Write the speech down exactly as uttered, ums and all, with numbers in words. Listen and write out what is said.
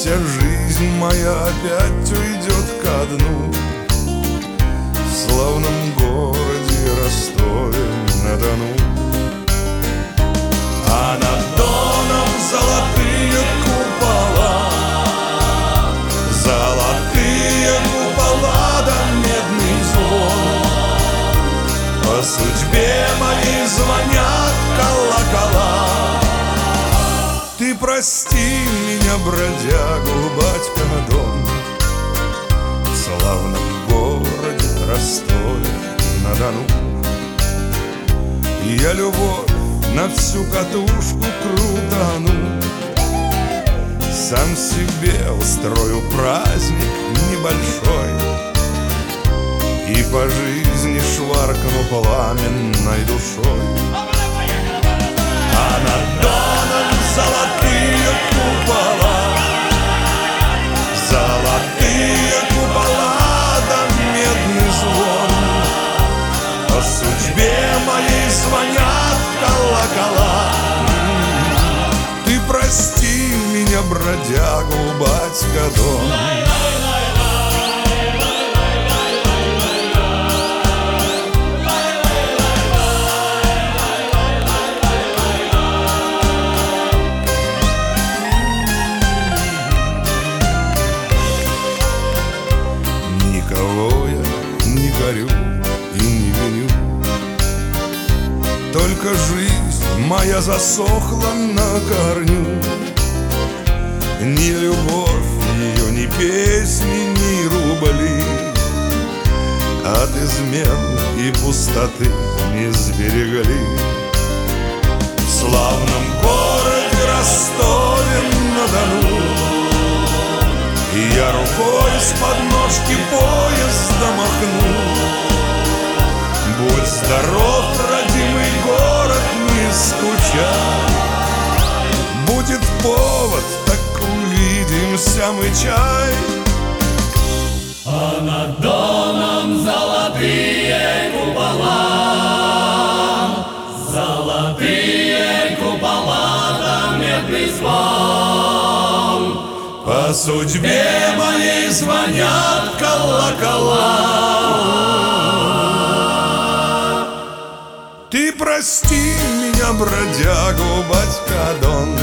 Вся жизнь моя опять уйдет ко дну в славном городе Ростове-на-Дону. А над Доном золотые купола, золотые купола да медный звон. По судьбе моей звонят колокола. Ты прости меня, бродягу, батька Дон, в славном городе Ростове-на-Дону. Я любовь на всю катушку крутану, сам себе устрою праздник небольшой и по жизни шваркну пламенной душой. А над Доном золотые купола, золотые купола да медный звон. По судьбе моей звонят колокола. Ты прости меня, бродягу, батька Дон. Никого я не горю и не виню, только жизнь моя засохла на корню. Ни любовь ее, ни песни, ни рубли от измен и пустоты не сберегли. В славном городе Ростове-на-Дону я рукой с подножки поезда махну. Будь здоров, родимый город, не скучай. Будет повод, так увидимся мы, чай. А над Доном золотые купола, золотые купола да медный звон. По судьбе моей звонят колокола. Ты прости меня, бродягу, батька Дон,